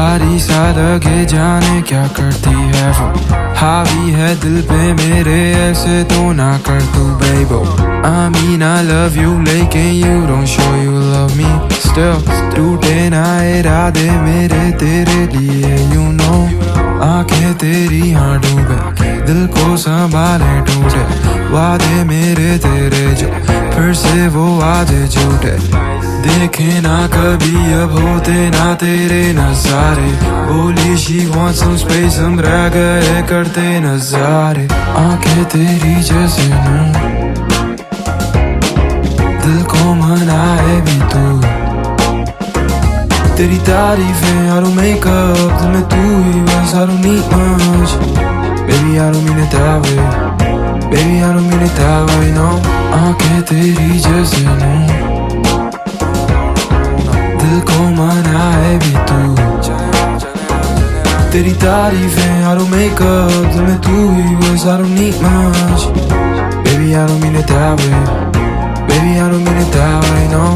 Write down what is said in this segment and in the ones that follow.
भारी सा लगे जाने क्या करती है वो, हावी है दिल पे मेरे ऐसे तो ना कर तू बेबो। I mean I love you लेकिन you don't show you love me still। टूटे ना इरादे मेरे तेरे लिए you know। आंखें तेरी हाँ डूबे दिल को संभाले टूटे, वादे मेरे तेरे जो फिर से वो आज झूठे। देखे ना कभी अब होते ना तेरे नजारे, बोली she wants some space हम रह गए करते नजारे। आंखें तेरी जैसे नूं दिल को मनाए भी तू, तेरी तारीफें I don't make up दिल में तू ही बस I don't need much baby I don't mean it that way, baby I don't mean it that way no। आंखें तेरी जैसे नूं दिल को मनाए भी तू, तेरी तारीफें I don't make up दिल में तू ही बस I don't need much baby I don't mean it that way, baby I don't mean it that way no।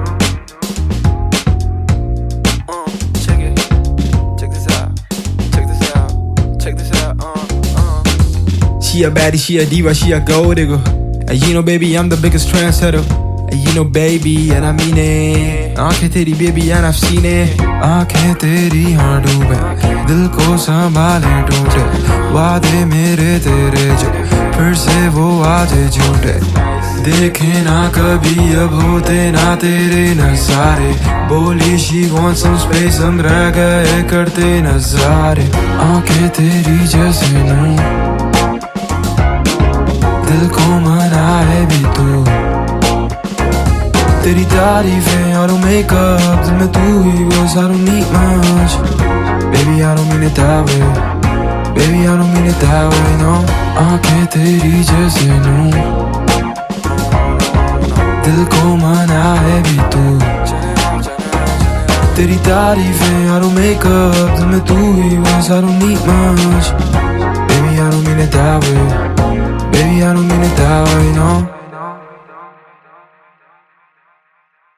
She a baddie, she a diva, she a gold digger. And you know baby I'm the biggest trendsetter, and you know baby and I mean it। आंखें तेरी baby and I've seen it। आंखें तेरी हाँ डूबे दिल को संभाले टूटे, वादे मेरे तेरे जो फिर से वो आज झूठे। देखे ना कभी अब होते ना तेरे नजारे, बोली she wants some space हम रह गए करते नजारे। आंखें तेरी जैसे नूं दिल को मनाए भी तू, तेरी तारीफें I don't make up दिल में तू ही बस I don't need much baby I don't mean it that way, baby I don't mean it that way no। आंखें तेरी जैसे नूं दिल को मनाए भी तू, तेरी तारीफें I don't make up दिल में तू ही बस I don't need much baby I don't mean it that way, baby I don't mean it that way no।